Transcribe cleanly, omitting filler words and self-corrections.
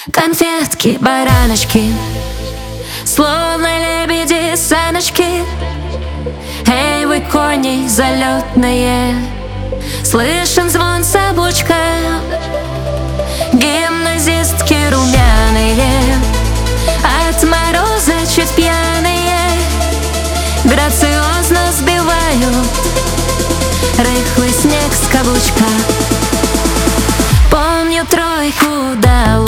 Конфетки, бараночки, словно лебеди, саночки. Эй, вы, кони залетные, слышен звон сабочка. Гимназистки румяные, от мороза чуть пьяные, грациозно сбивают рыхлый снег с каблучка. Помню тройку до